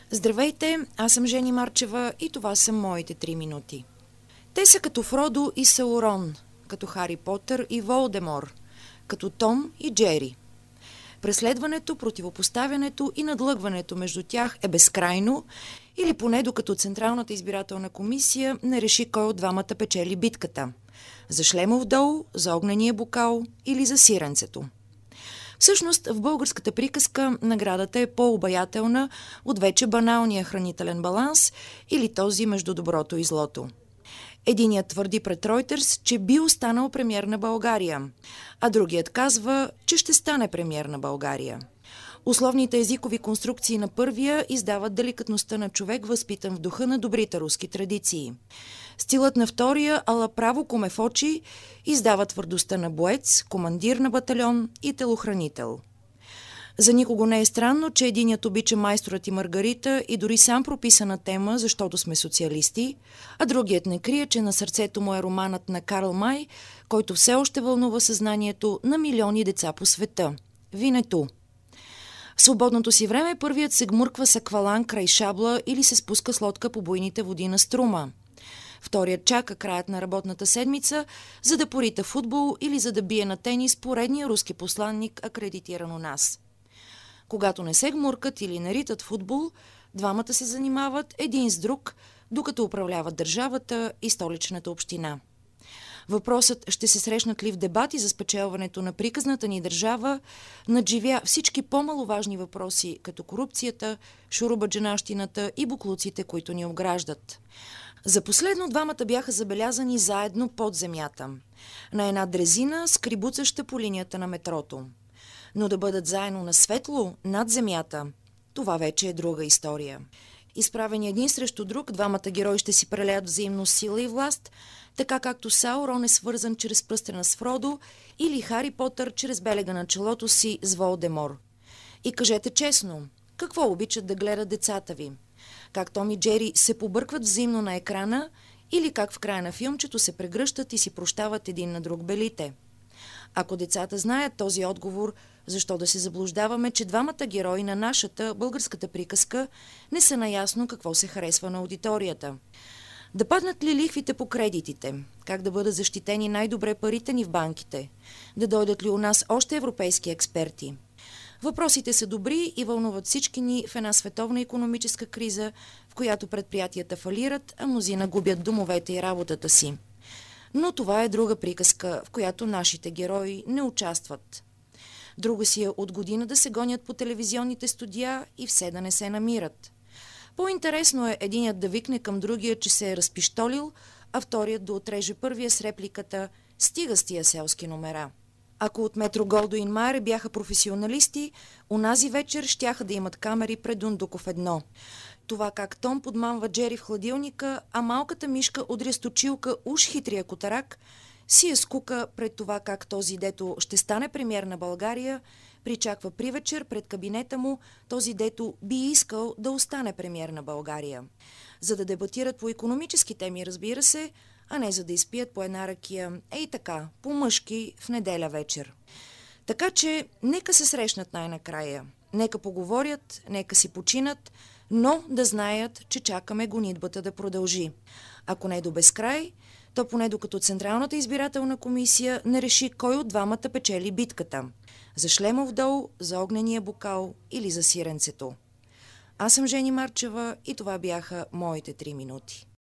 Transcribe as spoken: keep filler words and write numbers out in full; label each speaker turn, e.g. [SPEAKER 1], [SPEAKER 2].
[SPEAKER 1] Здравейте, аз съм Жени Марчева и това са моите три минути. Те са като Фродо и Саурон, като Хари Потър и Волдемор, като Том и Джери. Преследването, противопоставянето и надлъгването между тях е безкрайно, или поне докато Централната избирателна комисия не реши кой от двамата печели битката – за шлемов дол, за огнения бокал или за сиренцето. Всъщност, в българската приказка наградата е по-обаятелна от вече баналния хранителен баланс или този между доброто и злото. Единият твърди пред Ройтерс, че би останал премиер на България, а другият казва, че ще стане премиер на България. Условните езикови конструкции на първия издават деликатността на човек, възпитан в духа на добрите руски традиции. Стилът на втория, ала право коме в очи, издава твърдостта на боец, командир на батальон и телохранител. За никого не е странно, че единият обича Майсторът и Маргарита и дори сам прописа на тема, защото сме социалисти, а другият не крие, че на сърцето му е романът на Карл Май, който все още вълнува съзнанието на милиони деца по света – Винету. В свободното си време първият се гмурква с аквалан край шабла или се спуска с лодка по буйните води на Струма. Вторият чака краят на работната седмица, за да порита футбол или за да бие на тенис поредния руски посланник, акредитиран у нас. Когато не се гмуркат или не ритат футбол, двамата се занимават един с друг, докато управляват държавата и столичната община. Въпросът ще се срещнат ли в дебати за спечелването на приказната ни държава надживя всички по-маловажни въпроси, като корупцията, шуробаджанащината и буклуците, които ни ограждат. За последно двамата бяха забелязани заедно под земята, на една дрезина, скрибуцаща по линията на метрото. Но да бъдат заедно на светло, над земята, това вече е друга история. Изправени един срещу друг, двамата герои ще си прелеят взаимно сила и власт, така както Саурон е свързан чрез пръстена с Фродо или Хари Потър чрез белега на челото си с Волдемор. И кажете честно, какво обичат да гледат децата ви? Как Том и Джери се побъркват взаимно на екрана или как в края на филмчето се прегръщат и си прощават един на друг белите? Ако децата знаят този отговор, защо да се заблуждаваме, че двамата герои на нашата българската приказка не са наясно какво се харесва на аудиторията? Да паднат ли лихвите по кредитите? Как да бъдат защитени най-добре парите ни в банките? Да дойдат ли у нас още европейски експерти? Въпросите са добри и вълнуват всички ни в една световна икономическа криза, в която предприятията фалират, а мнозина губят домовете и работата си. Но това е друга приказка, в която нашите герои не участват. Друга си е от година да се гонят по телевизионните студия и все да не се намират. По-интересно е единият да викне към другия, че се е разпиштолил, а вторият да отреже първия с репликата «Стига с тия селски номера». Ако от Метро Голдуин Майер бяха професионалисти, унази вечер щяха да имат камери пред Дундуков едно. Това как Том подмамва Джери в хладилника, а малката мишка удря с точилка уж хитрия котарак, си е скука пред това как този, дето ще стане премиер на България, причаква при вечер пред кабинета му този, дето би искал да остане премиер на България. За да дебатират по икономически теми, разбира се, а не за да изпият по една ракия, ей така, по-мъжки в неделя вечер. Така че нека се срещнат най-накрая, нека поговорят, нека си починат, но да знаят, че чакаме гонитбата да продължи. Ако не до безкрай, то поне докато Централната избирателна комисия не реши кой от двамата печели битката – за шлемов дол, за огнения бокал или за сиренцето. Аз съм Жени Марчева и това бяха моите три минути.